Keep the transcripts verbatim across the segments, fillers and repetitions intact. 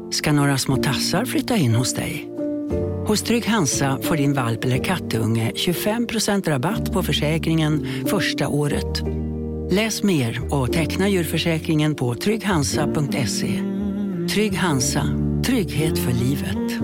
Ska några små tassar flytta in hos dig? Hos Trygg Hansa får din valp eller kattunge tjugofem procent rabatt på försäkringen första året. Läs mer och teckna djurförsäkringen på trygg hansa punkt se. Trygg Hansa, trygghet för livet.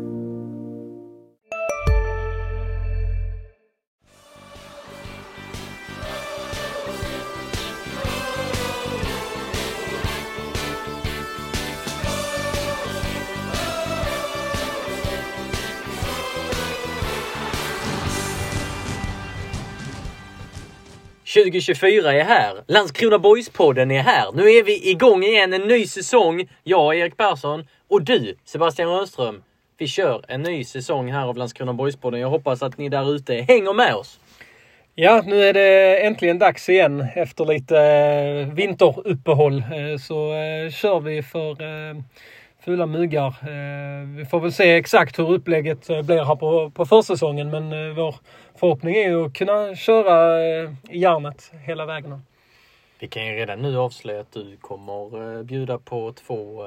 tjugo tjugofyra är här. Landskrona Boys-podden är här. Nu är vi igång igen, en ny säsong. Jag, Erik Persson, och du, Sebastian Rönnström. Vi kör en ny säsong här av Landskrona Boys-podden. Jag hoppas att ni där ute hänger med oss. Ja, nu är det äntligen dags igen efter lite vinteruppehåll. Så kör vi för fulla muggar. Vi får väl se exakt hur upplägget blir här på, på försäsongen, men vår förhoppning är ju att kunna köra i järnet hela vägen. Vi kan ju redan nu avslöja att du kommer bjuda på två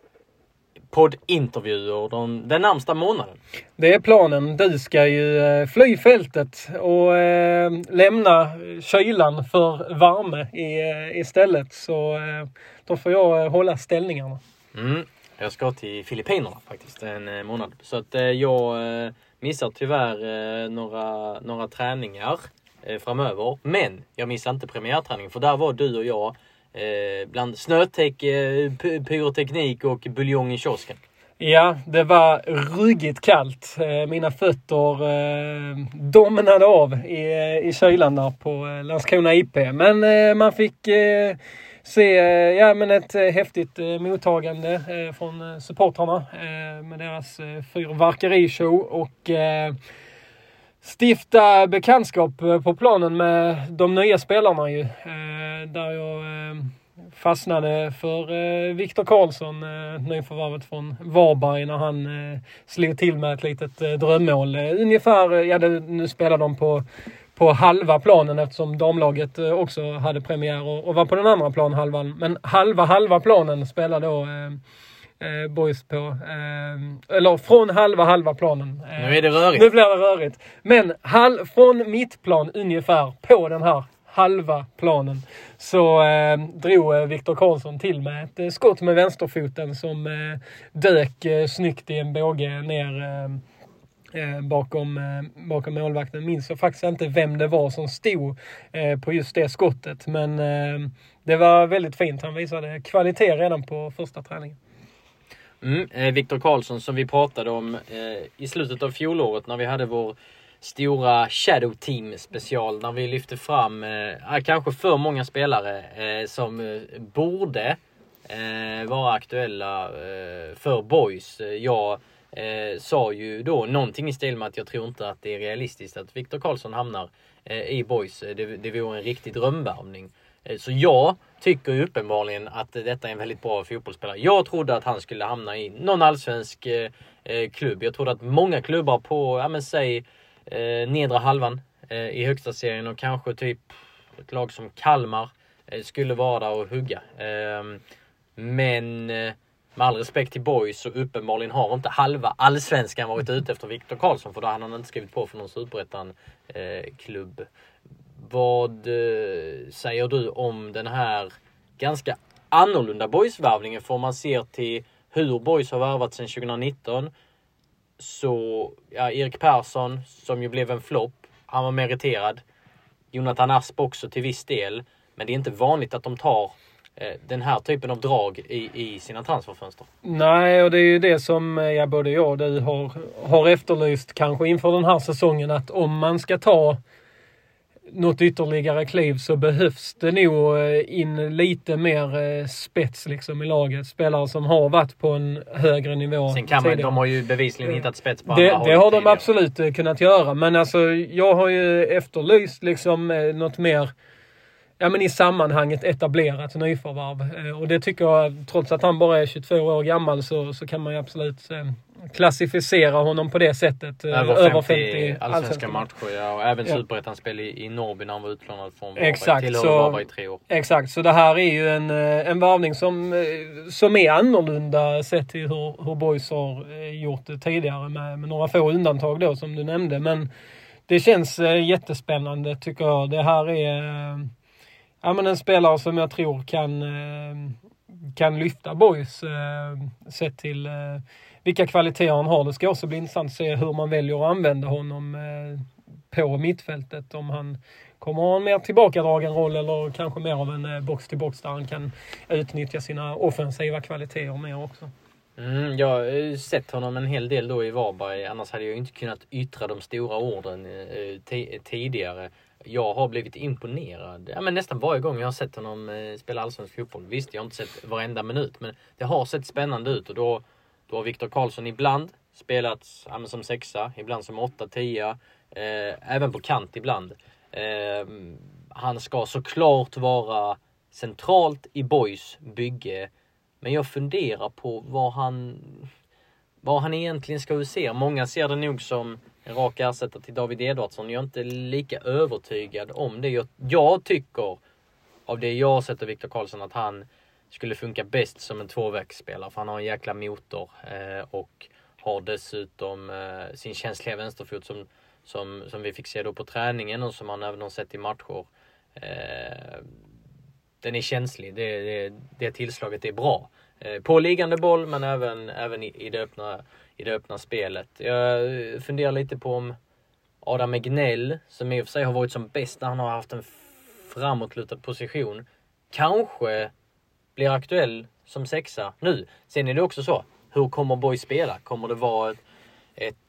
poddintervjuer den, den närmsta månaden. Det är planen. Du ska ju fly fältet och eh, lämna kylan för värme i, istället. Så eh, då får jag hålla ställningarna. Mm. Jag ska till Filippinerna faktiskt en månad. Så att eh, jag eh, missar tyvärr eh, några, några träningar eh, framöver. Men jag missar inte premiärträningen. För där var du och jag eh, bland snötäcke, p- pyroteknik och buljong i kiosken. Ja, det var ruggigt kallt. Mina fötter eh, domnade av i, i kylan där på Landskrona I P. Men eh, man fick eh, se ja, men ett häftigt eh, mottagande eh, från supportrarna eh, med deras eh, fyrverkerishow och eh, stifta bekantskap på planen med de nya spelarna ju. Eh, där jag eh, fastnade för eh, Viktor Karlsson, eh, nyförvärvet från Varberg, när han eh, slog till med ett litet eh, drömmål. Eh, ungefär, ja det, nu spelar de på, på halva planen eftersom damlaget eh, också hade premiär och, och var på den andra planhalvan. Men halva halva planen spelade då eh, eh, Boys på, eh, eller från halva halva planen. Eh, nu är det rörigt. Nu blir det rörigt. Men hal, från mittplan ungefär på den här halva planen så eh, drog eh, Viktor Karlsson till med ett eh, skott med vänsterfoten som eh, dök eh, snyggt i en båge ner eh, eh, bakom, eh, bakom målvakten. Minns jag faktiskt inte vem det var som stod eh, på just det skottet, men eh, det var väldigt fint. Han visade kvalitet redan på första träningen. Mm, eh, Viktor Karlsson som vi pratade om eh, i slutet av fjolåret när vi hade vår stora Shadow Team special, när vi lyfte fram eh, kanske för många spelare eh, som eh, borde eh, vara aktuella eh, för Boys. Jag eh, sa ju då någonting i stil med att jag tror inte att det är realistiskt att Viktor Karlsson hamnar eh, i Boys. Det, det vore en riktig drömvärvning. Eh, så jag tycker ju uppenbarligen att detta är en väldigt bra fotbollsspelare. Jag trodde att han skulle hamna i någon allsvensk eh, klubb. Jag trodde att många klubbar på, ja men säg Eh, nedre halvan eh, i högsta serien och kanske typ ett lag som Kalmar eh, skulle vara där och hugga. Eh, men eh, med all respekt till Boys så uppenbarligen har inte halva allsvenskan varit ute efter Viktor Karlsson, för då hade han inte skrivit på för någon superettan eh, klubb. Vad eh, säger du om den här ganska annorlunda Boys-värvningen? För man ser till hur Boys har värvat sedan tjugonitton. Så ja, Erik Persson som ju blev en flopp, han var meriterad. Jonathan Asp också till viss del. Men det är inte vanligt att de tar eh, den här typen av drag i, i sina transferfönster. Nej, och det är ju det som ja, både jag och du har, har efterlyst kanske inför den här säsongen, att om man ska ta något ytterligare kliv så behövs det nog in lite mer spets liksom i laget. Spelare som har varit på en högre nivå. Sen kan man, de har ju bevisligen hittat spets på det, andra det har de tidigare. Absolut kunnat göra. Men alltså, jag har ju efterlyst liksom något mer ja, men i sammanhanget etablerat nyförvärv. Och det tycker jag, trots att han bara är tjugotvå år gammal, så, så kan man ju absolut eh, klassificera honom på det sättet. Över femtio, över femtio allsvenska matcher, ja, och även ja. Superettan-spel i, i Norrby när han var utlånad från Varberg till Varberg i tre år. Exakt, så det här är ju en, en varvning som, som är annorlunda sett till hur, hur Boys har gjort det tidigare med, med några få undantag då som du nämnde. Men det känns jättespännande tycker jag. Det här är ja, men en spelare som jag tror kan, kan lyfta Boys sett till vilka kvaliteter han har. Det ska också bli intressant att se hur man väljer att använda honom på mittfältet. Om han kommer ha en mer tillbakadragen roll eller kanske mer av en box-till-box där han kan utnyttja sina offensiva kvaliteter mer också. Mm, jag har sett honom en hel del då i Varberg. Annars hade jag inte kunnat yttra de stora orden t- tidigare. Jag har blivit imponerad. Ja, men nästan varje gång jag har sett honom eh, spela allsvensk fotboll. Visst, jag har inte sett varenda minut. Men det har sett spännande ut. Och då, då har Viktor Karlsson ibland spelat ja, som sexa. Ibland som åtta, tia. Eh, även på kant ibland. Eh, han ska såklart vara centralt i Boys bygge. Men jag funderar på vad han, vad han egentligen ska usera. Många ser det nog som en rak ersättare till David Edvardsson. Jag är inte lika övertygad om det. Jag, jag tycker av det jag har sett av Viktor Karlsson att han skulle funka bäst som en tvåvägsspelare. För han har en jäkla motor eh, och har dessutom eh, sin känsliga vänsterfot som, som, som vi fick se då på träningen och som han även har sett i matcher. Eh, den är känslig. Det, det, det tillslaget är bra. Eh, på liggande boll men även, även i, i det öppna i det öppna spelet. Jag funderar lite på om Adam Egnell, som i och för sig har varit som bäst när han har haft en framåtlutad position, kanske blir aktuell som sexa nu. Sen är det också så, hur kommer Boys spela? Kommer det vara ett, ett,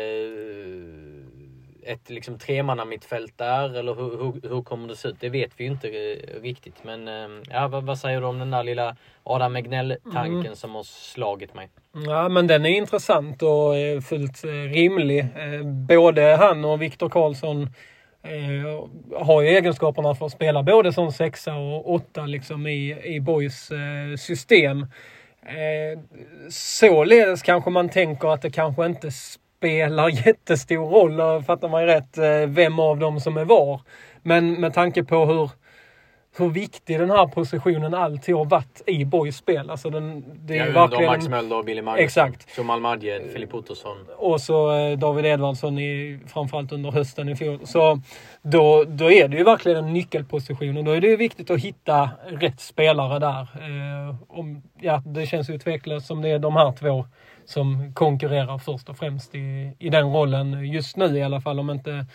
ett liksom tremanna mittfält där? Eller hur, hur, hur kommer det se ut? Det vet vi ju inte riktigt. Men ja, vad, vad säger du om den där lilla Adam Egnell-tanken mm. som har slagit mig? Ja, men den är intressant och fullt rimlig. Både han och Viktor Karlsson eh, har ju egenskaperna för att spela både som sexa och åtta liksom i, i Boys eh, system. Eh, således kanske man tänker att det kanske inte spelar jättestor roll, fattar man rätt, eh, vem av dem som är var. Men med tanke på hur hur viktig den här positionen alltid har varit i Boys spel. Alltså den, det är ja, verkligen Max Möller och Billy Magnusson. Exakt. Somal Madjed, Filip Ottosson. Och så eh, David Edvardsson i, framförallt under hösten i fjol. Så då, då är det ju verkligen en nyckelposition. Och då är det ju viktigt att hitta rätt spelare där. Eh, om, ja, det känns ju tveklöst som det är de här två som konkurrerar först och främst i, i den rollen. Just nu i alla fall, om inte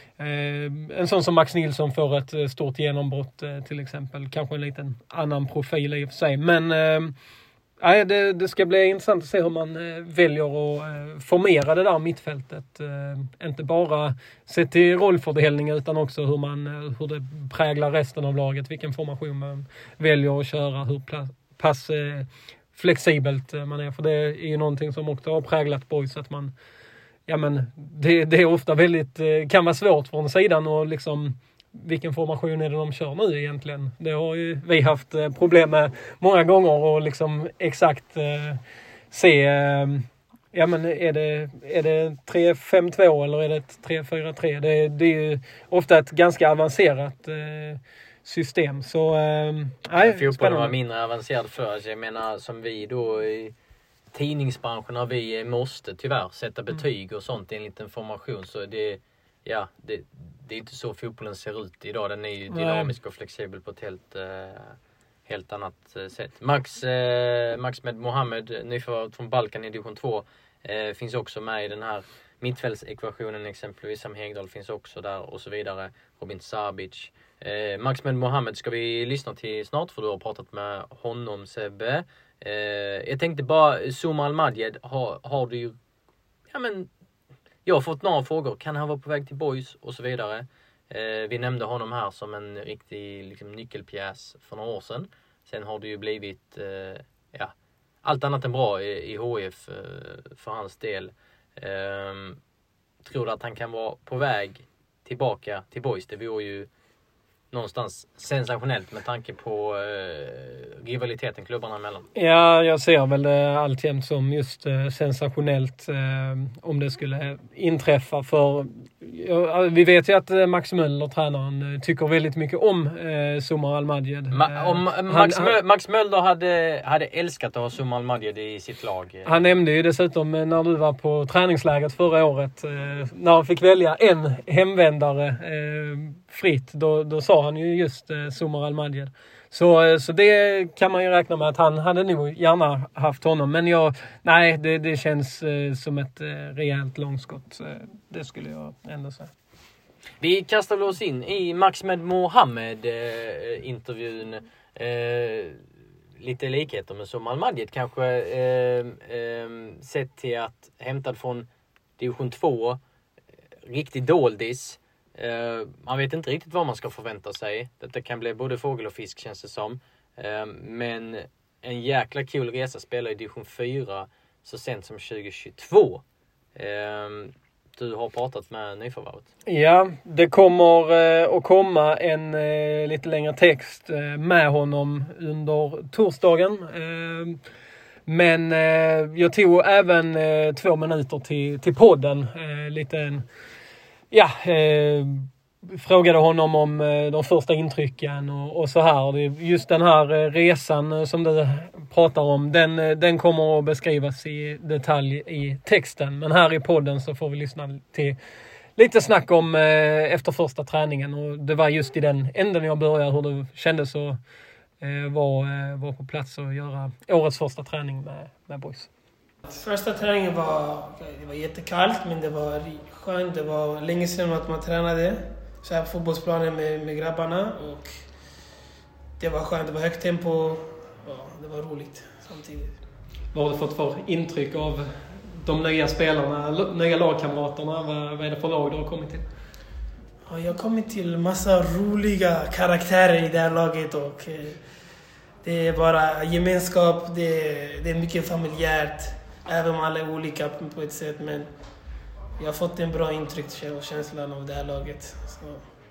Eh, en sån som Max Nilsson får ett stort genombrott eh, till exempel. Kanske en liten annan profil i och för sig. Men eh, det, det ska bli intressant att se hur man eh, väljer att eh, formera det där mittfältet. Eh, inte bara sett till rollfördelning utan också hur, man, eh, hur det präglar resten av laget. Vilken formation man väljer att köra. Hur pla- pass eh, flexibelt man är. För det är ju någonting som också har präglat Boys, att man Ja, men det, det är ofta väldigt, kan vara svårt från sidan och liksom vilken formation är det de kör nu egentligen? Det har ju vi haft problem med många gånger och liksom exakt eh, se eh, ja, men är det, är det tre fem två eller är det tre fyra tre? Det, det är ju ofta ett ganska avancerat eh, system. Så eh, nej, fotbollen var mindre avancerad förr. Jag menar som vi då i tidningsbranschen har vi måste tyvärr sätta betyg och sånt i en liten formation, så det, ja, det, det är inte så fotbollen ser ut idag. Den är ju dynamisk och flexibel på ett helt, eh, helt annat eh, sätt. Max, eh, Max med Mohammed, nyförvärv från Balkan i division två, eh, finns också med i den här mittfältsekvationen, exempelvis Sam Hegdahl finns också där och så vidare. Robin Sabic. Eh, Max med Mohammed ska vi lyssna till snart, för du har pratat med honom, Sebbe. Eh, jag tänkte bara, Somal Madjed har, har du ju, ja men, jag har fått några frågor. Kan han vara på väg till Boys och så vidare. Eh, vi nämnde honom här som en riktig liksom, nyckelpjäs för några år sedan. Sen har det ju blivit eh, ja, allt annat än bra i, i H F eh, för hans del. Eh, tror du att han kan vara på väg tillbaka till Boys? Det vore ju någonstans sensationellt med tanke på eh, rivaliteten klubbarna emellan. Ja, jag ser väl det alltjämt som just eh, sensationellt eh, om det skulle inträffa. För ja, vi vet ju att Max Möller, tränaren, tycker väldigt mycket om eh, Somar Al-Madjed. Ma- om Max, han, Mö- Max Möller hade, hade älskat att ha Somar Al-Madjed i sitt lag. Han nämnde ju dessutom när du var på träningsläget förra året, eh, när han fick välja en hemvändare eh, fritt, då, då sa han ju just eh, Somar Al-Madjed. Så, så det kan man ju räkna med att han hade nog gärna haft honom. Men jag, nej, det, det känns eh, som ett eh, rejält långskott. Eh, det skulle jag ändå säga. Vi kastar oss in i Maxmed Mohamed-intervjun. Eh, eh, lite likheter med Somar Al-Madjed kanske. Eh, eh, sett till att hämtad från division två. Riktigt doldis. Uh, man vet inte riktigt vad man ska förvänta sig. Detta kan bli både fågel och fisk, känns det som. Uh, men en jäkla kul resa, spelar i division fyra så sent som tjugo tjugotvå. Uh, du har pratat med nyförvärvet. Ja, det kommer uh, att komma en uh, lite längre text uh, med honom under torsdagen. Uh, men uh, jag tog även uh, två minuter till, till podden. Uh, lite en Ja, eh, frågade honom om eh, de första intrycken och, och så här. Just den här eh, resan som du pratar om, den, den kommer att beskrivas i detalj i texten. Men här i podden så får vi lyssna till lite snack om eh, efter första träningen. Och det var just i den änden jag började hur det kändes att eh, vara eh, var på plats och göra årets första träning med, med boys. Första träningen var, det var jättekallt, men det var skönt. Det var länge sedan att man tränade så här på fotbollsplanen med, med grabbarna. Och det var skönt, det var högt tempo. Ja, det var roligt samtidigt. Vad har du fått för intryck av de nya spelarna, nya lagkamraterna? Vad, vad är det för lag du har kommit till? Ja, jag har kommit till massa roliga karaktärer i det här laget. Och eh, det är bara gemenskap, det är, det är mycket familjärt. Även om alla är olika på ett sätt, men jag har fått en bra intryck och känslan av det här laget. Så.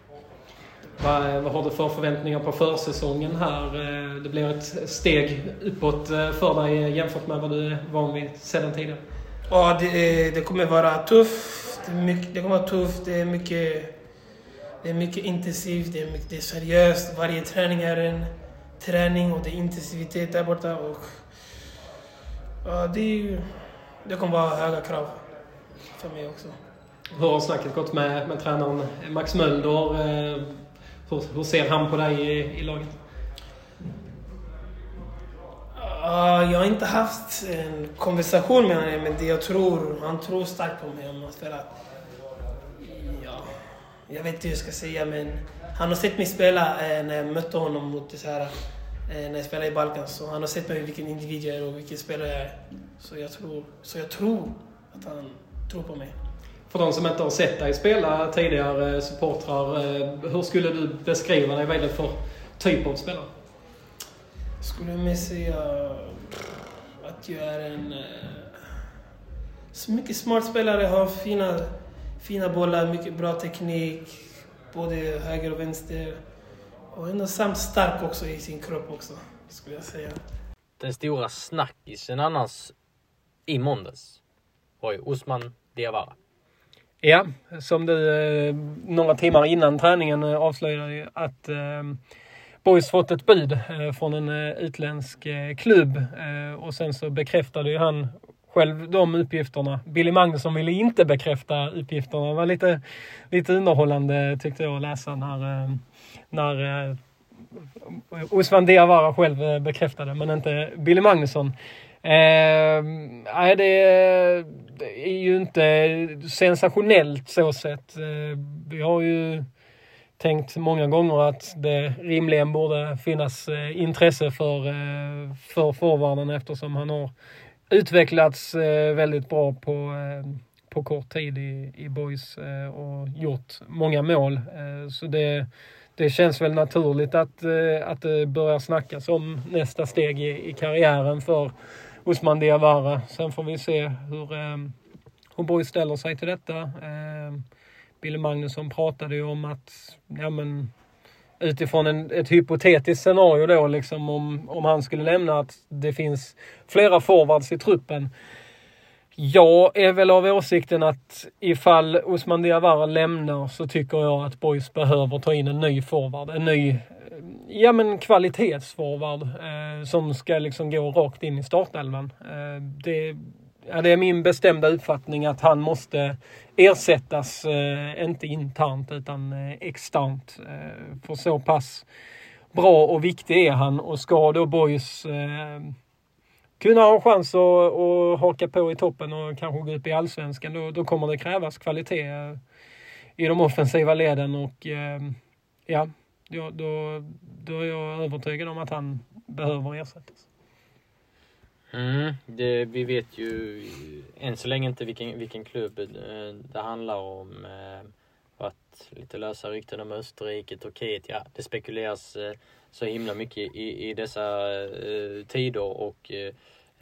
Vad, vad har du för förväntningar på försäsongen här? Det blir ett steg uppåt för dig jämfört med vad du är van vid sedan tidigare. Ja, det, det kommer vara tufft. Det, är mycket, det kommer vara tufft. Det är mycket, det är mycket intensivt. Det är, mycket, det är seriöst. Varje träning är en träning och det är intensivitet där borta. Och ja, det, det kommer vara höga krav för mig också. Hur har snacket gått med, med tränaren Max Möller? Hur, hur ser han på dig i, i laget? Uh, jag har inte haft en konversation med honom, men det jag tror, han tror starkt på mig. För att, ja, jag vet inte hur jag ska säga, men han har sett mig spela eh, när jag mötte honom mot det så här. När jag spelar i Balkan, så han har sett mig vilken individ jag är och vilken spelare jag är. Så jag tror, så jag tror att han tror på mig. För de som inte har sett dig spela tidigare, supportrar, hur skulle du beskriva dig? Vad är det för typ av spelare? Skulle jag säga att jag är en så mycket smart spelare, har fina, fina bollar, mycket bra teknik, både höger och vänster. Och ändå samt stark också i sin kropp också, skulle jag säga. Den stora snackisen annars i måndags var ju Ousmane Diawara. Ja, som du eh, några timmar innan träningen eh, avslöjade ju att eh, Boys fått ett bud eh, från en eh, utländsk eh, klubb. Eh, och sen så bekräftade ju han själv de uppgifterna. Billy Magnusson ville inte bekräfta uppgifterna. Det var lite, lite underhållande tyckte jag att läsa när... Eh, när eh, Ousmane Diawara själv eh, bekräftade, men inte Billy Magnusson. Eh, nej, det, det är ju inte sensationellt så sett. Eh, vi har ju tänkt många gånger att det rimligen borde finnas eh, intresse för, eh, för forwarden, eftersom han har utvecklats eh, väldigt bra på, eh, på kort tid i, i Boys eh, och gjort många mål. Eh, så det Det känns väl naturligt att, att det börjar snackas om nästa steg i, i karriären för Ousmane Diawara. Sen får vi se hur, hur Boys ställer sig till detta. Billy Magnusson pratade ju om att ja, men, utifrån en, ett hypotetiskt scenario då liksom om, om han skulle lämna, att det finns flera forwards i truppen. Jag är väl av åsikten att ifall Ousmane Diawara lämnar så tycker jag att Boys behöver ta in en ny forward. En ny ja, men kvalitetsforward eh, som ska liksom gå rakt in i startelvan. Eh, det, ja, det är min bestämda uppfattning att han måste ersättas, eh, inte internt utan eh, externt. Eh, för så pass bra och viktig är han, och ska då Boys eh, kunna ha en chans att, att haka på i toppen och kanske gå upp i allsvenskan, då, då kommer det krävas kvalitet eh, i de offensiva leden, och eh, ja, då, då, då är jag övertygad om att han behöver ersättas. Mm, det, vi vet ju än så länge inte vilken, vilken klubb eh, det handlar om. Eh, att lite lösa rykten om Österrike, Turkiet, ja, det spekuleras eh, så himla mycket i, i dessa eh, tider, och eh,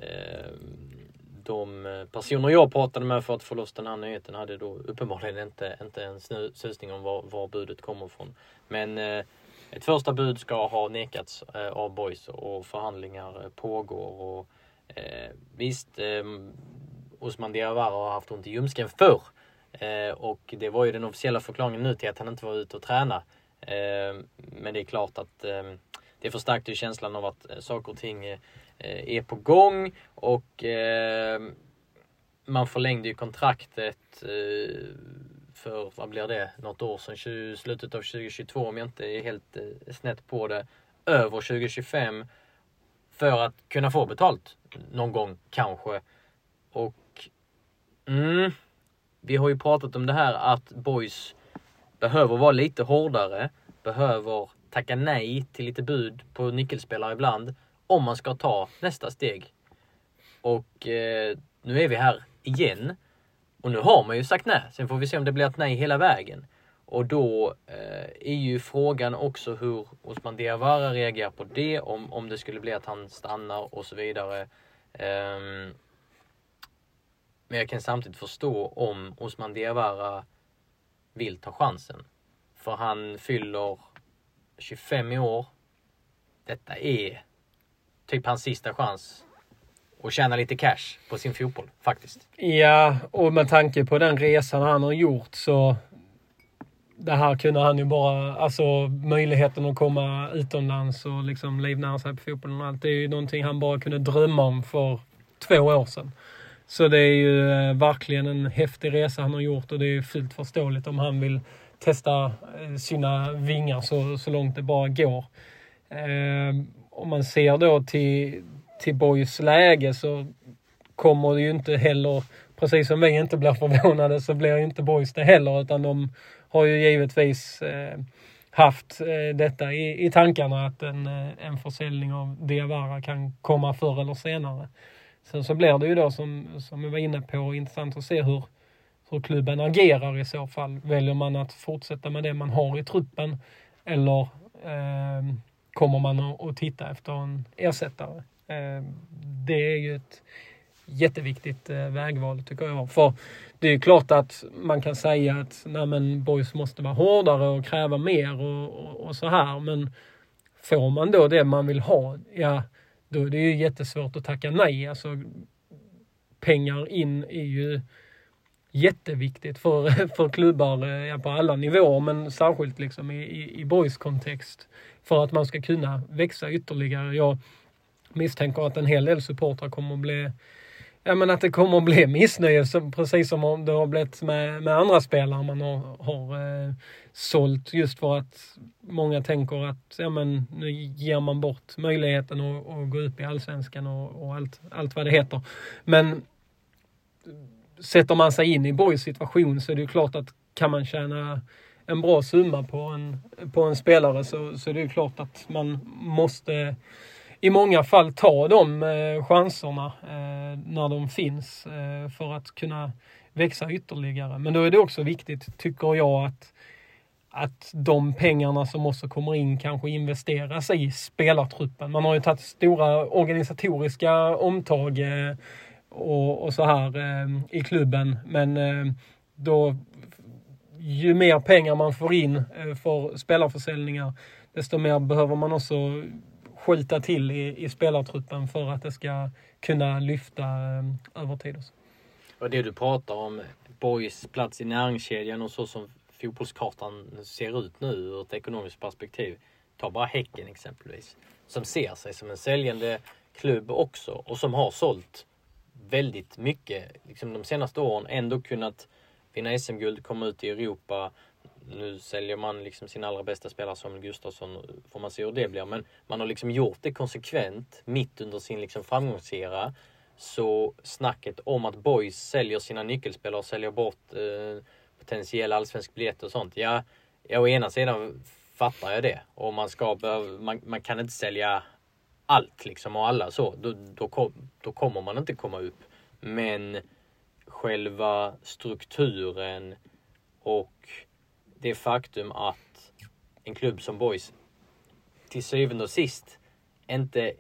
de personer jag pratade med för att få loss den här nyheten hade då uppenbarligen inte, inte en susning om var, var budet kommer ifrån. Men eh, ett första bud ska ha nekats eh, av Boys, och förhandlingar eh, pågår, och eh, visst eh, Ousmane Diawara har haft ont i ljumsken förr, eh, och det var ju den officiella förklaringen nu till att han inte var ute och träna. Eh, men det är klart att eh, det förstärkte ju känslan av att eh, saker och ting eh, är på gång, och eh, man förlängde ju kontraktet eh, för, vad blir det, något år sedan, tjugo, slutet av tjugo tjugotvå om jag inte är helt eh, snett på det, över tjugo tjugofem, för att kunna få betalt någon gång kanske. Och mm, vi har ju pratat om det här att Boys behöver vara lite hårdare, behöver tacka nej till lite bud på nyckelspelare ibland om man ska ta nästa steg. Och eh, nu är vi här igen, och nu har man ju sagt nej. Sen får vi se om det blir ett nej hela vägen. Och då eh, är ju frågan också hur Ousmane Diawara reagerar på det, om, om det skulle bli att han stannar och så vidare. Um, men jag kan samtidigt förstå om Ousmane Diawara vill ta chansen. För han fyller tjugofem i år. Detta är typ hans sista chans att tjäna lite cash på sin fotboll, faktiskt. Ja, och med tanke på den resan han har gjort, så det här kunde han ju bara, alltså möjligheten att komma utomlands och liksom livnära sig på fotbollen och allt, det är ju någonting han bara kunde drömma om för två år sedan. Så det är ju eh, verkligen en häftig resa han har gjort, och det är ju fullt förståeligt om han vill testa eh, sina vingar så, så långt det bara går. Eh, om man ser då till, till Boys läge, så kommer det ju inte heller, precis som vi inte blir förvånade, så blir ju inte Boys det heller, utan de har ju givetvis eh, haft eh, detta i, i tankarna, att en, en försäljning av Diawara kan komma förr eller senare. Sen så blir det ju då, som, som jag var inne på, intressant att se hur, hur klubben agerar i så fall. Väljer man att fortsätta med det man har i truppen, eller eh, kommer man att, att titta efter en ersättare? Eh, det är ju ett jätteviktigt eh, vägval, tycker jag. För det är ju klart att man kan säga att nej, men Boys måste vara hårdare och kräva mer och, och, och så här. Men får man då det man vill ha, ja, då är det ju jättesvårt att tacka nej. Alltså, pengar in är ju jätteviktigt för, för klubbar ja, på alla nivåer, men särskilt liksom i, i, i Boys kontext, för att man ska kunna växa ytterligare. Jag misstänker att en hel del supportrar kommer att bli Ja, men att det kommer att bli missnöje, som, precis som det har blivit med, med andra spelare man har, har eh, sålt, just för att många tänker att ja, men nu ger man bort möjligheten att, att gå upp i allsvenskan och, och allt, allt vad det heter. Men sätter man sig in i Boys situation, så är det ju klart att kan man tjäna en bra summa på en, på en spelare, så, så är det ju klart att man måste i många fall ta de eh, chanserna eh, när de finns eh, för att kunna växa ytterligare. Men då är det också viktigt, tycker jag, att, att de pengarna som också kommer in kanske investeras i spelartruppen. Man har ju tagit stora organisatoriska omtag eh, och, och så här eh, i klubben. Men eh, då, ju mer pengar man får in eh, för spelarförsäljningar, desto mer behöver man också skjuta till i, i spelartruppen för att det ska kunna lyfta eh, över tid. Också. Och det du pratar om, Boys plats i näringskedjan och så som fotbollskartan ser ut nu ur ett ekonomiskt perspektiv. Ta bara Häcken exempelvis. Som ser sig som en säljande klubb också och som har sålt väldigt mycket liksom de senaste åren, ändå kunnat vinna S M-guld, komma ut i Europa. Nu säljer man liksom sin allra bästa spelare som Gustafsson, får man se hur det blir. Men man har liksom gjort det konsekvent mitt under sin liksom framgångsera. Så snacket om att Boys säljer sina nyckelspelare och säljer bort eh, potentiell allsvensk biljett och sånt. Ja, ja, å ena sidan fattar jag det. Och man, ska behöva, man, man kan inte sälja allt liksom och alla så. Då, då, kom, då kommer man inte komma upp. Men själva strukturen och det faktum att en klubb som Boys till syvende och sist inte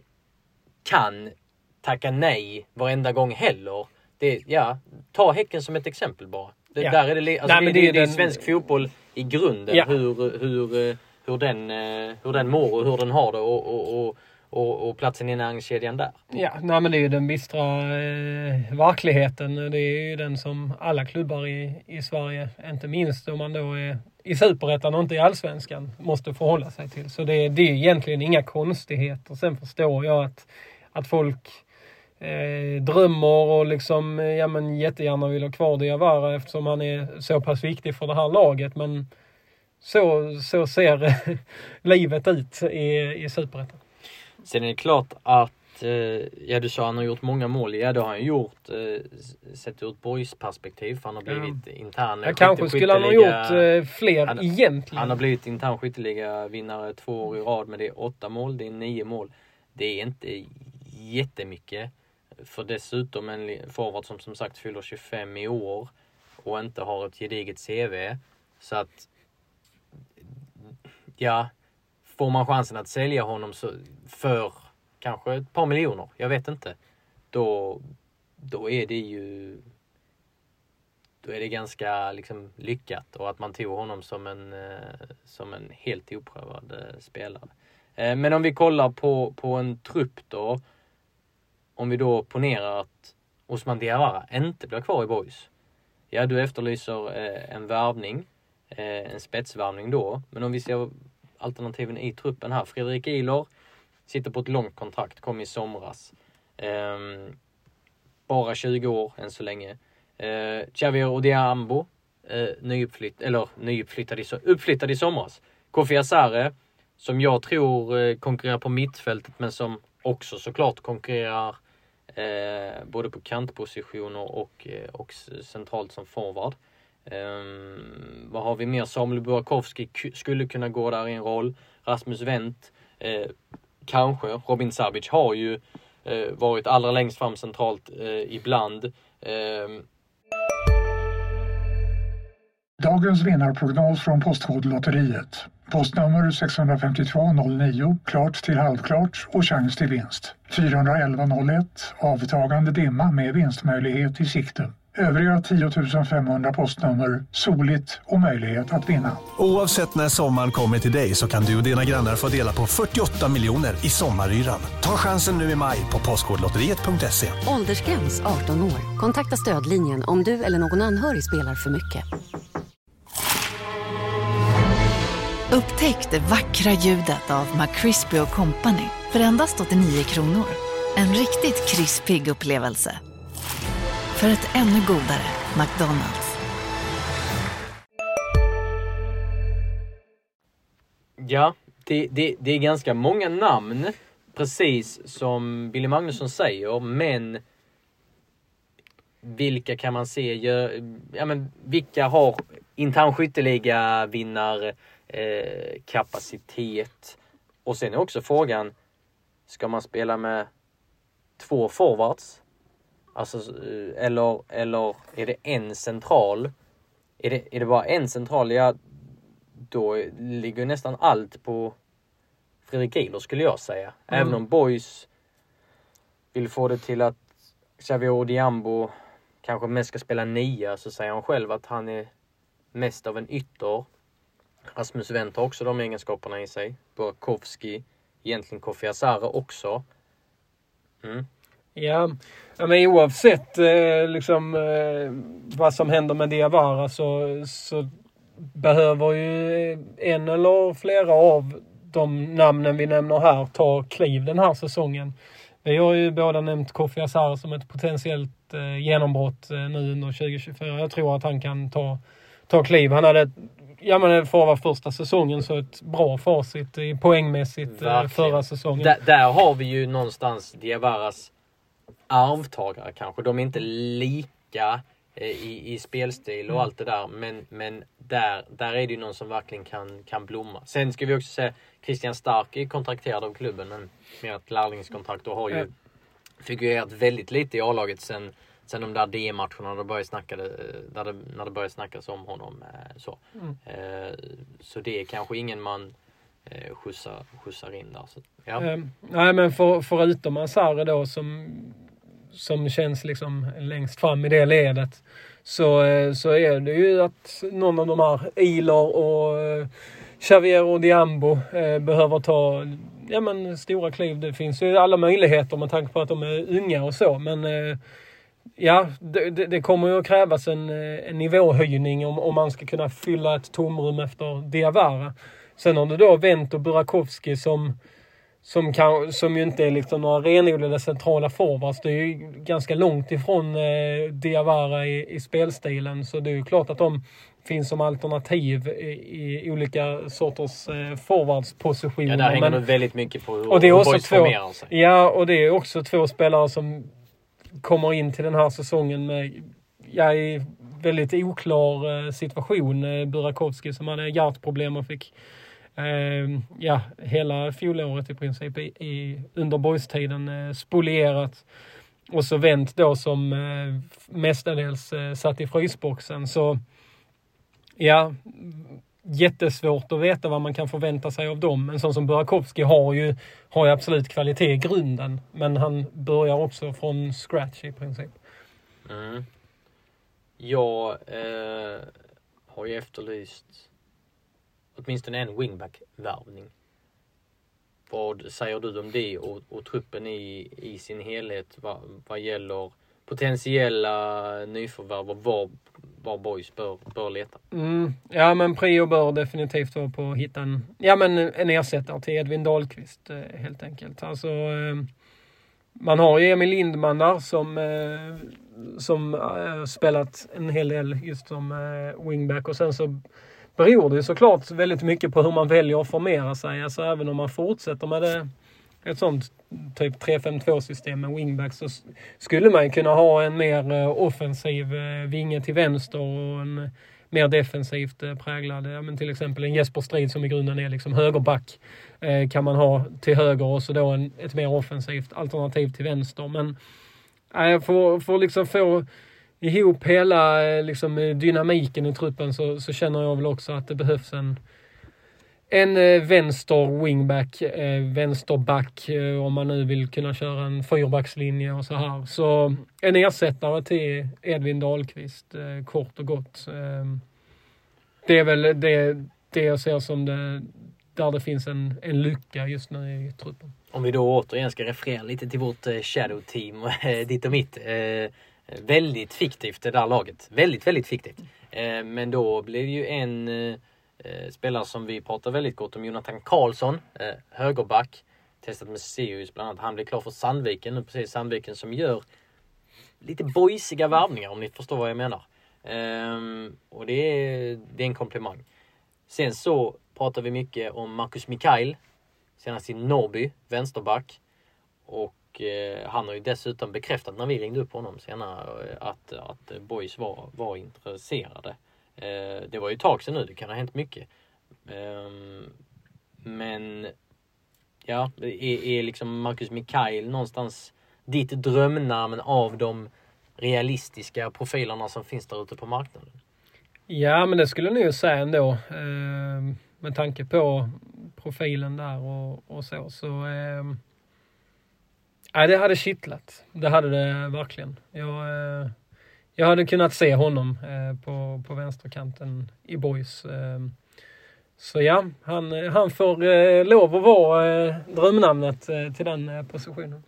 kan tacka nej varenda gång heller. Det, ja, ta Häcken som ett exempel bara. Det, ja. Där är det, alltså nej, det, det, det, det är den... svensk fotboll i grunden. Ja. Hur, hur, hur, den, hur den mår och hur den har det och, och, och, och, och platsen i näringskedjan där. Ja, nej, men det är ju den bistra eh, verkligheten. Det är ju den som alla klubbar i, i Sverige, inte minst om man då är i Superettan och inte i Allsvenskan, måste förhålla sig till. Så det, det är egentligen inga konstigheter. Sen förstår jag att, att folk eh, drömmer och liksom, ja, men jättegärna vill ha kvar Diawara eftersom han är så pass viktig för det här laget. Men så, så ser livet ut i, i Superettan. Sen är det klart att, eh, ja du sa han har gjort många mål. Ja det har han gjort, eh, sett ur ett Boys perspektiv. För han har blivit ja. intern ja, kanske skulle han ha gjort eh, fler han, egentligen. Han har blivit intern skytteliga vinnare två år i rad med det är åtta mål, det är nio mål. Det är inte jättemycket. För dessutom en forward som som sagt fyller tjugofem i år och inte har ett gediget C V. Så att, ja, får man chansen att sälja honom så för kanske ett par miljoner, jag vet inte. Då, då är det ju då är det ganska liksom lyckat och att man tog honom som en som en helt oprövad spelare. Men om vi kollar på på en trupp då, om vi då ponerar att Osman Diawara inte blir kvar i Boys. Ja, du efterlyser en värvning, en spetsvärvning då, men om vi ser alternativen i truppen här. Fredrik Ihler sitter på ett långt kontrakt, kom i somras. Um, bara tjugo år än så länge. Uh, Xavier Odiambo, uh, nyuppflytt, eller nyuppflyttad i, uppflyttad i somras. Kofi Asare, som jag tror uh, konkurrerar på mittfältet, men som också såklart konkurrerar uh, både på kantpositioner och, uh, och centralt som forward. Um, vad har vi mer? Samuel Burakovsky k- skulle kunna gå där i en roll. Rasmus Wendt eh, kanske. Robin Sabic har ju eh, varit allra längst fram centralt eh, ibland. Um... Dagens vinnarprognos från Postkodlotteriet. Postnummer sex fem två noll nio, klart till halvklart och chans till vinst. fyra ett ett noll ett, avtagande dimma med vinstmöjlighet i sikte. Övriga tio tusen femhundra postnummer, soligt och möjlighet att vinna. Oavsett när sommaren kommer till dig så kan du och dina grannar få dela på fyrtioåtta miljoner i sommaryran. Ta chansen nu i maj på postkodlotteriet punkt se. Åldersgräns arton år. Kontakta stödlinjen om du eller någon anhörig spelar för mycket. Upptäck det vackra ljudet av McCrispy och Company för endast åttionio kronor. En riktigt krispig upplevelse. För ett ännu godare McDonald's. Ja, det, det, det är ganska många namn. Precis som Billy Magnusson säger. Men vilka kan man se? Ja, men vilka har intern skytteliga vinnar eh, kapacitet? Och sen är också frågan, ska man spela med två forwards? Alltså, eller, eller är det en central? Är det, är det bara en central? Ja, då ligger nästan allt på Fredrik Ihler skulle jag säga. Mm. Även om Boys vill få det till att Xavier Odiambo kanske mest ska spela nia, så säger han själv att han är mest av en ytter. Rasmus Wendt har också de egenskaperna i sig. Burakovsky, egentligen Kofi Asare också. Mm. Ja, men oavsett eh, liksom, eh, vad som händer med Diawara så, så behöver ju en eller flera av de namnen vi nämner här ta kliv den här säsongen. Vi har ju båda nämnt Kofi Asare som ett potentiellt eh, genombrott eh, nu under tjugo tjugofyra. Jag tror att han kan ta, ta kliv. Han hade, ja men för att vara första säsongen, så ett bra facit i poängmässigt eh, förra säsongen. D- där har vi ju någonstans Diawaras arvtagare kanske. De är inte lika eh, i, i spelstil och mm. allt det där. Men, men där, där är det ju någon som verkligen kan, kan blomma. Sen ska vi också säga Christian Stark är kontrakterad av klubben, men med ett lärlingskontrakt och har ju mm. figurerat väldigt lite i A-laget sen, sen de där D M-matcherna där, började snacka, där det, när det började snackas om honom. Så, mm. eh, så det är kanske ingen man eh, skjutsar, skjutsar in där. Så, ja. mm. Nej, men för, förutom Asare då som, som känns liksom längst fram i det ledet, så, så är det ju att någon av de här Ilar och Xavier och Diambo eh, behöver ta ja, men, stora kliv. Det finns ju alla möjligheter med tanke på att de är unga och så. Men eh, ja, det, det kommer ju att krävas en, en nivåhöjning om, om man ska kunna fylla ett tomrum efter Diawara. Sen har du då Wendt och Burakovsky som, som, kan, som ju inte är liksom några renodlade centrala forwards. Det är ju ganska långt ifrån eh, Diawara i, i spelstilen. Så det är ju klart att de finns som alternativ i, i olika sorters eh, forwardspositioner. Ja, där hänger det väldigt mycket på hur och det är också boys två, formerar sig. Ja, och det är också två spelare som kommer in till den här säsongen med ja, i väldigt oklar eh, situation. Eh, Burakovsky som hade hjärtproblem och fick eh, ja, hela fjolåret i princip i, i, under boys-tiden eh, spolierat. Och så Wendt då som eh, mestadels eh, satt i frysboxen. Så ja, jättesvårt att veta vad man kan förvänta sig av dem. En sån som Burakovsky har ju, har ju absolut kvalitet i grunden. Men han börjar också från scratch i princip. Mm. Jag eh, har ju efterlyst åtminstone en wingback-värvning. Vad säger du om det och, och truppen i, i sin helhet vad, vad gäller potentiella nyförvärv och var, var boys bör, bör leta? Mm, ja, men Prio bör definitivt vara på att hitta en, ja, men en ersättare till Edvin Dahlqvist helt enkelt. Alltså, man har ju Emil Lindman där som, som äh, spelat en hel del just som äh, wingback, och sen så beror det ju såklart väldigt mycket på hur man väljer att formera sig. Alltså även om man fortsätter med det, ett sånt typ tre fem två-system med wingback, så skulle man kunna ha en mer offensiv vinge till vänster och en mer defensivt präglad. Ja, men till exempel en Jesper Strid som i grunden är liksom högerback eh, kan man ha till höger, och så då en, ett mer offensivt alternativ till vänster. Men eh, för, för liksom få ihop hela liksom, dynamiken i truppen så, så känner jag väl också att det behövs en En eh, vänster wingback, eh, vänsterback eh, om man nu vill kunna köra en fyrbackslinje och så här. Så en ersättare till Edvin Dahlqvist, eh, kort och gott. Eh, det är väl det, det jag ser som det, där det finns en, en lucka just nu i truppen. Om vi då återigen ska referera lite till vårt eh, shadow team, eh, ditt och mitt. Eh, väldigt fiktivt det där laget. Väldigt, väldigt fiktivt. Eh, men då blir det ju en... Eh, Eh, spelare som vi pratar väldigt gott om, Jonathan Karlsson, eh, högerback, testat med Sirius bland annat. Han blir klar för Sandviken nu, precis Sandviken som gör lite boysiga värvningar, om ni förstår vad jag menar. Eh, och det är, det är en komplimang. Sen så pratar vi mycket om Marcus Mikael, senast i Norrby, vänsterback. Och eh, han har ju dessutom bekräftat när vi ringde upp honom senare att, att boys var, var intresserade. Det var ju ett tag sedan nu, det kan ha hänt mycket. Men ja, är, är liksom Marcus Mikael någonstans ditt drömnamn av de realistiska profilerna som finns där ute på marknaden? Ja, men det skulle jag nog säga ändå. Med tanke på profilen där och, och så. Så ja, det hade kittlat. Det hade det verkligen. Jag... Jag hade kunnat se honom eh, på, på vänsterkanten i boys. Eh, Så ja, han, han får eh, lov att vara eh, drömnamnet eh, till den eh, positionen.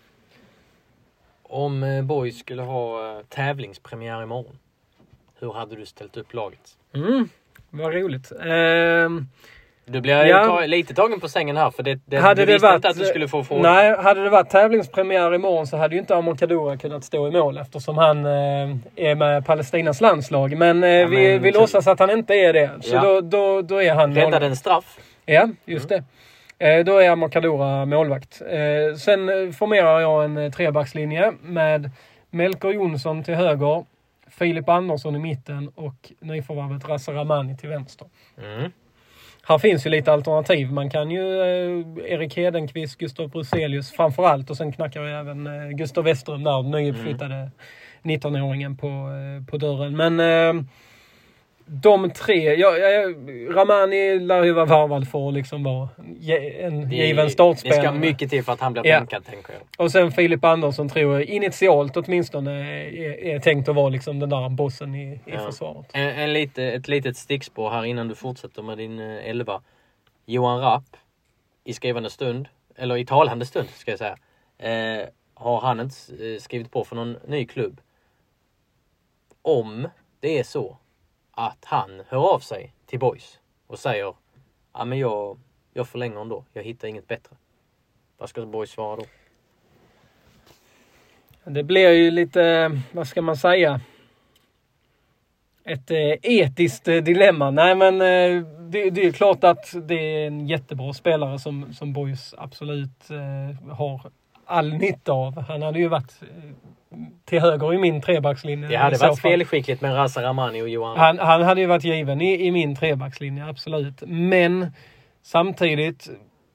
Om eh, Boys skulle ha eh, tävlingspremiär imorgon, hur hade du ställt upp laget? Mm, vad roligt. Eh, Du blir ja, ta, lite tagen på sängen här, för det, det, hade du det visste varit, inte att du skulle få fråga. Nej, hade det varit tävlingspremiär imorgon så hade ju inte Amor Kaddoura kunnat stå i mål eftersom han eh, är med Palestinas landslag. Men, eh, ja, vi, men vi låtsas att han inte är det. Så ja. då, då, då är han målvakt. Räddade en straff. Ja, just mm. det. Eh, då är Amor Kaddoura målvakt. Eh, sen formerar jag en trebackslinje med Melker Jonsson till höger, Filip Andersson i mitten och nyförvärvet Rassa Rahmani till vänster. Mm. Här finns ju lite alternativ. Man kan ju eh, Erik Hedenqvist, Gustav Bruselius framförallt, och sen knackar ju även eh, Gustav Westerholm där, nyuppflyttade mm. nittonåringen på, eh, på dörren. Men eh, de tre, ja, ja, Rahmani lär ju vara varvad för att liksom vara en det, given startspelare. Det ska mycket till för att han blir ja. bänkad, tänker jag. Och sen Filip Andersson tror jag initialt åtminstone är, är tänkt att vara liksom den där bossen i, i ja. försvaret. En, en lite, ett litet stickspår här innan du fortsätter med din eh, elva. Johan Rapp i skrivande stund, eller i talande stund ska jag säga, eh, har han inte eh, skrivit på för någon ny klubb. Om det är så att han hör av sig till Boys och säger ja men jag, jag förlänger ändå, jag hittar inget bättre. Vad ska Boys svara då? Det blir ju lite, vad ska man säga, ett eh, etiskt eh, dilemma. Nej men eh, det, det är klart att det är en jättebra spelare som, som Boys absolut eh, har all nytta av. Han hade ju varit eh, till höger i min trebackslinje. Det hade varit felskickligt med Rassa Rahmani och Johan. Han, han hade ju varit given i, i min trebackslinje, absolut. Men samtidigt,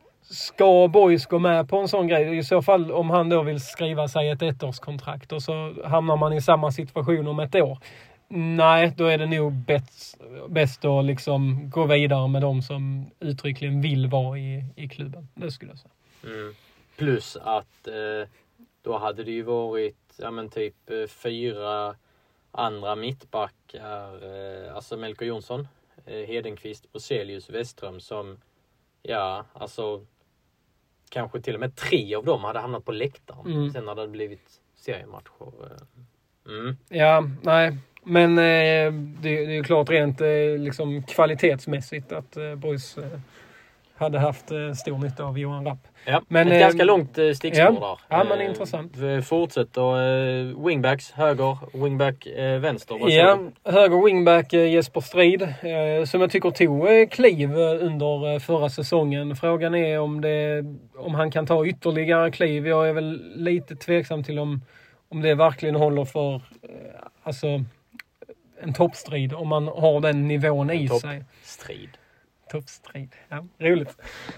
ska Boys gå med på en sån grej? I så fall om han då vill skriva sig ett ettårskontrakt och så hamnar man i samma situation om ett år. Nej, då är det nog bäst, bäst att liksom gå vidare med de som uttryckligen vill vara i, i klubben. Det skulle jag säga. Mm. Plus att eh, då hade det ju varit ja, men typ eh, fyra andra mittbackar. Eh, alltså Melker Jonsson, eh, Hedenqvist, Bruselius, Westström som, ja, alltså kanske till och med tre av dem hade hamnat på läktaren. Mm. Sen hade det blivit seriematcher. Mm. Ja, nej. Men eh, det, det är ju klart rent eh, liksom kvalitetsmässigt att eh, Boys eh, hade haft eh, stor nytta av Johan Rapp. Ja, men, ett eh, ganska långt eh, stickspår ja, där. Ja, men eh, intressant. Fortsätt då. Eh, wingbacks, höger, wingback, eh, vänster. Vad ja, höger wingback eh, Jesper Strid. Eh, som jag tycker tog eh, kliv under eh, förra säsongen. Frågan är om, det, om han kan ta ytterligare kliv. Jag är väl lite tveksam till om, om det verkligen håller för eh, alltså en toppstrid. Om man har den nivån i top sig. Strid. Toppstrid. Ja, roligt.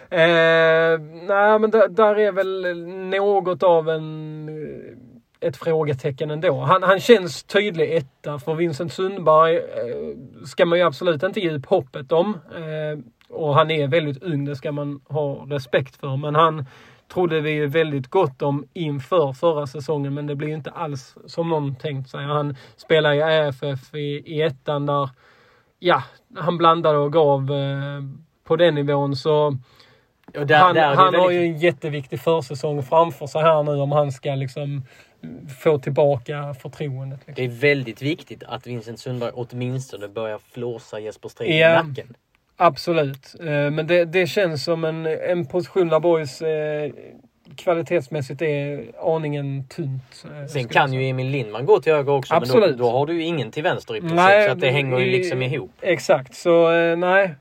Eh, nej, men där, där är väl något av en ett frågetecken ändå. Han, han känns tydlig etta för Vincent Sundberg. Eh, ska man ju absolut inte ge upp hoppet om. Eh, och han är väldigt ung, det ska man ha respekt för. Men han trodde vi väldigt gott om inför förra säsongen, men det blir ju inte alls som någon tänkt sig. Han spelar i A F F i, i ettan där ja, han blandade och gav eh, på den nivån, så och där, han, där han väldigt... har ju en jätteviktig försäsong framför sig här nu om han ska liksom få tillbaka förtroendet. Liksom. Det är väldigt viktigt att Vincent Sundberg åtminstone börjar flåsa Jesper Strid ja, i nacken. Absolut, eh, men det, det känns som en, en position där Boys eh, kvalitetsmässigt är aningen tunt. Sen kan ju Emil Lindman gå till höger också. Absolut. Men då, då har du ju ingen till vänster i princip. Nej, så att det hänger ju liksom ihop. Exakt, så eh, nej.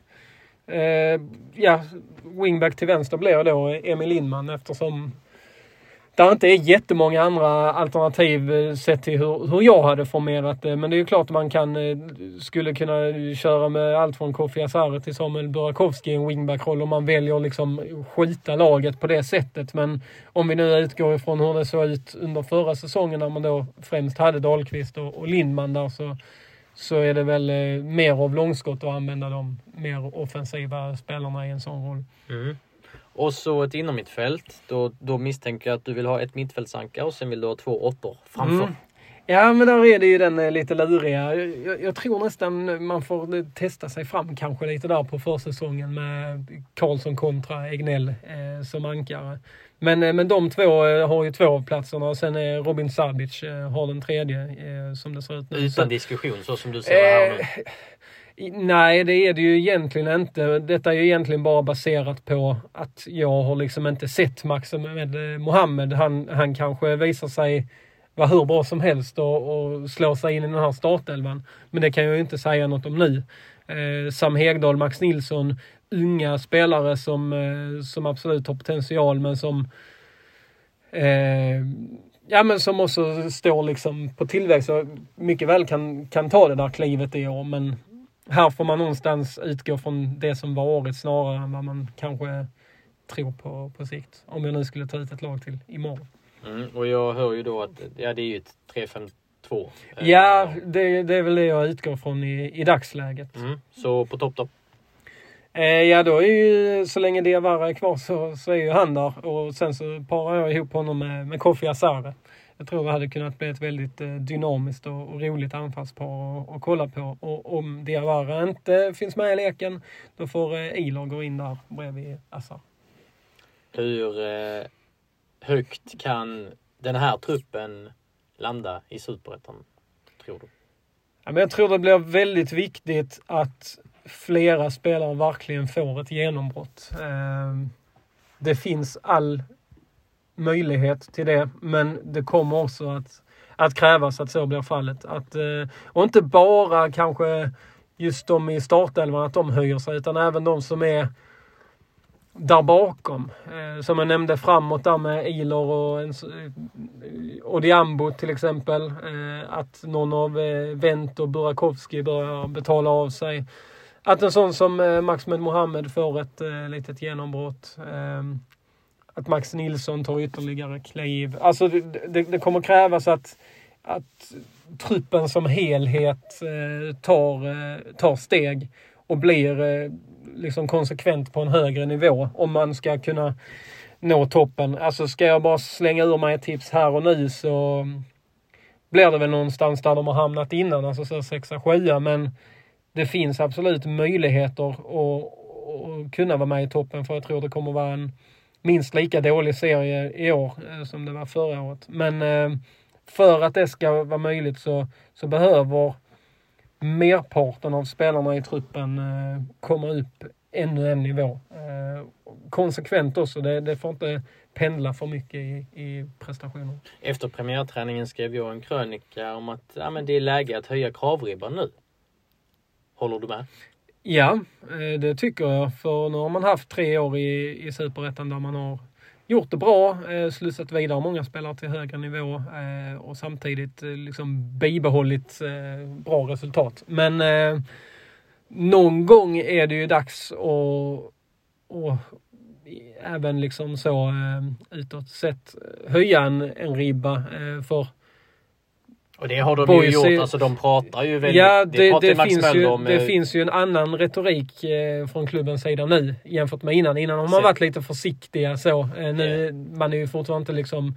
Eh, ja, wingback till vänster blir då Emil Lindman eftersom det inte är jättemånga andra alternativ sett till hur, hur jag hade formerat det. Men det är ju klart att man kan, skulle kunna köra med allt från Kofi Asare till Samuel Burakovsky i en wingback-roll om man väljer liksom skjuta laget på det sättet. Men om vi nu utgår ifrån hur det såg ut under förra säsongen när man då främst hade Dahlqvist och, och Lindman där, så, så är det väl eh, mer av långskott att använda de mer offensiva spelarna i en sån roll. Mm. Och så ett inommittfält. Då, då misstänker jag att du vill ha ett mittfältsankar och sen vill du ha två åttor framför. Mm. Ja, men där är det ju den lite luriga. Jag, jag tror nästan man får testa sig fram kanske lite där på försäsongen med Karlsson kontra Egnell eh, som ankare. Men, men de två har ju två av platserna och sen är Robin Sabic eh, har den tredje eh, som det ser ut nu. Utan så, diskussion så som du ser det här nu. Eh, nej, det är det ju egentligen inte. Detta är ju egentligen bara baserat på att jag har liksom inte sett Max med Mohammed. Han, han kanske visar sig vara hur bra som helst och, och slå sig in i den här startelvan. Men det kan jag ju inte säga något om nu. Eh, Sam Hegdahl, Max Nilsson, unga spelare som, eh, som absolut har potential men som eh, ja men som också står liksom på tillväxt och mycket väl kan, kan ta det där klivet i år. Men här får man någonstans utgå från det som varit snarare än vad man kanske tror på på sikt. Om jag nu skulle ta ut ett lag till imorgon. Mm, och jag hör ju då att ja, det är ju ett tre fem två. Ja, det, det är väl det jag utgår från i, i dagsläget. Mm, så på topp då? Eh, ja, då är ju, så länge Diawara är kvar så, så är ju han där. Och sen så parar jag ihop honom med, med Kofi Asare. Jag tror det hade kunnat bli ett väldigt eh, dynamiskt och, och roligt anfallspar att kolla på. Och om Diawara inte finns med i leken, då får eh, Ilar gå in där bredvid Asare. Hur eh, högt kan den här truppen landa i Superettan, tror du? Ja, men jag tror det blir väldigt viktigt att flera spelare verkligen får ett genombrott. Eh, det finns all möjlighet till det, men det kommer också att, att krävas att så blir fallet. Att, eh, och inte bara kanske just de i startelvan att de höjer sig, utan även de som är där bakom. Eh, som jag nämnde framåt där med Ilar och, en, och Diambo till exempel. Eh, att någon av eh, Wendt och Burakovsky börjar betala av sig. Att en sån som eh, Max med Mohammed får ett eh, litet genombrott. Eh, att Max Nilsson tar ytterligare kliv. Alltså det, det, det kommer krävas att, att truppen som helhet eh, tar, eh, tar steg och blir eh, liksom konsekvent på en högre nivå om man ska kunna nå toppen. Alltså ska jag bara slänga ur mig ett tips här och nu så blir det väl någonstans där de har hamnat innan, alltså så sexa, sjua, men det finns absolut möjligheter att, att kunna vara med i toppen, för jag tror det kommer vara en minst lika dålig serie i år eh, som det var förra året. Men eh, för att det ska vara möjligt så, så behöver merparten av spelarna i truppen eh, komma upp ännu en nivå. Eh, konsekvent också, det, det får inte pendla för mycket i, i prestationer. Efter premiärträningen skrev jag en krönika om att ja, men det är läge att höja kravribban nu. Håller du med? Ja, det tycker jag. För nu har man haft tre år i, i Superettan där man har gjort det bra, eh, slussat vidare många spelare till högre nivå eh, och samtidigt eh, liksom bibehållit eh, bra resultat. Men eh, någon gång är det ju dags att och, även liksom så eh, utåt sett höja en, en ribba eh, för och det har de Boise, ju gjort, alltså de pratar ju väldigt... Ja, det, det, det, finns, ju, om, det finns ju en annan retorik eh, från klubbens sida nu jämfört med innan. Innan har man varit lite försiktiga så. Eh, nu, yeah. Man är ju fortfarande inte liksom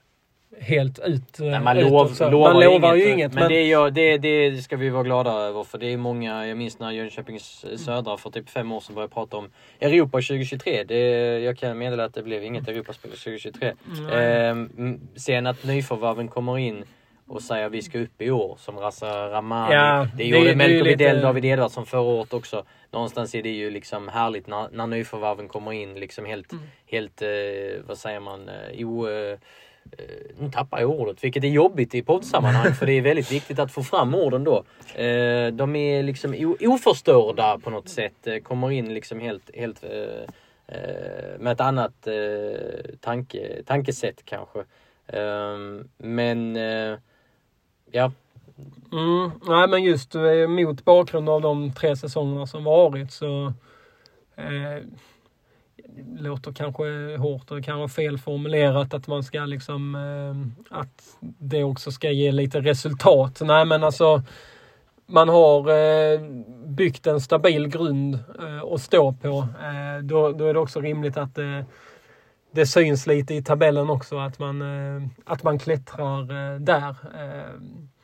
helt ut... Eh, Nej, man, lov, ut lovar, man lovar inget, ju inget. Men, men... Det, är, det, det ska vi vara glada över, för det är många, jag minns när Jönköpings Södra för typ fem år sedan började prata om Europa tjugo tjugotre. Det, jag kan meddela att det blev inget Europaspel tjugo tjugotre. Mm. Eh, sen att nyförvärven kommer in och säga att vi ska upp i år som Rassa Ramani. Ja, det gjorde det, Melko Videll, lite... David Edvardsson förra året också. Någonstans är det ju liksom härligt när, när nyförvärven kommer in liksom helt, mm. helt eh, vad säger man, eh, o, eh, nu tappar jag ordet, vilket är jobbigt i poddsammanhang för det är väldigt viktigt att få fram orden då. Eh, de är liksom o, oförstörda på något sätt, eh, kommer in liksom helt, helt eh, eh, med ett annat eh, tanke, tankesätt kanske. Eh, men eh, ja. Mm, nej, men just mot bakgrund av de tre säsongerna som varit så eh, låter kanske hårt och kanske felformulerat att man ska liksom eh, att det också ska ge lite resultat. Nej, men alltså man har eh, byggt en stabil grund eh, att stå på. Eh, då, då är det också rimligt att eh, det syns lite i tabellen också att man, eh, att man klättrar eh, där. Eh,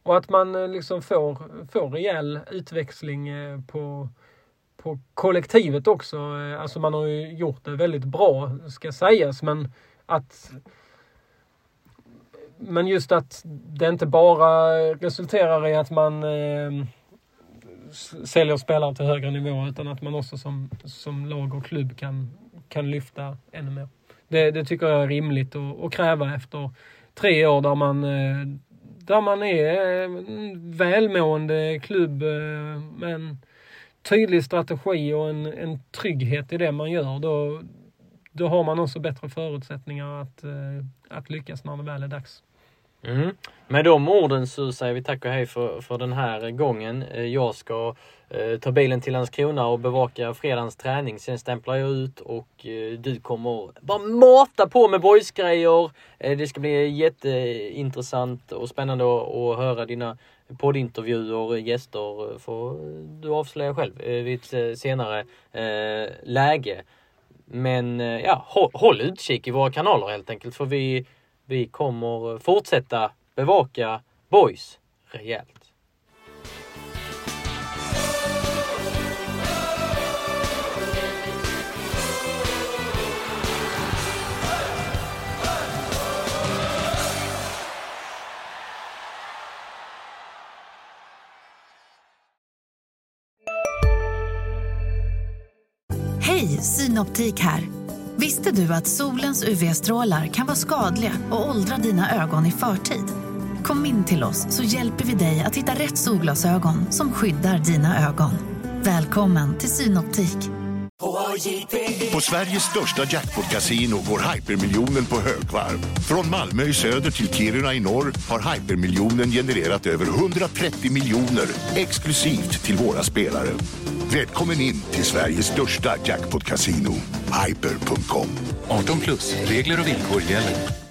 Och att man liksom får, får rejäl utväxling på, på kollektivet också. Alltså man har ju gjort det väldigt bra, ska sägas. Men att men just att det inte bara resulterar i att man eh, säljer spelare till högre nivå, utan att man också som, som lag och klubb kan, kan lyfta ännu mer. Det, det tycker jag är rimligt att, att kräva efter tre år där man, där man är en välmående klubb med en tydlig strategi och en, en trygghet i det man gör. Då, då har man också bättre förutsättningar att, att lyckas när det väl är dags. Mm. Med de orden så säger vi tack och hej för, för den här gången. Jag ska eh, ta bilen till Landskrona och bevaka fredagens träning. Sen stämplar jag ut och eh, du kommer bara mata på med boysgrejer. Eh, det ska bli jätteintressant och spännande att, att höra dina poddintervjuer och gäster. Får du avslöja själv eh, vid ett senare eh, läge. Men eh, ja, håll, håll utkik i våra kanaler helt enkelt, för vi Vi kommer fortsätta bevaka boys rejält. Hej, Synoptik här. Visste du att solens U V-strålar kan vara skadliga och åldra dina ögon i förtid? Kom in till oss så hjälper vi dig att hitta rätt solglasögon som skyddar dina ögon. Välkommen till Synoptik. På Sveriges största jackpot-casino går hypermiljonen på högvarv. Från Malmö i söder till Kiruna i norr har hypermiljonen genererat över hundratrettio miljoner exklusivt till våra spelare. Välkommen in till Sveriges största jackpot-casino, hyper punkt com. arton plus, regler och villkor gäller.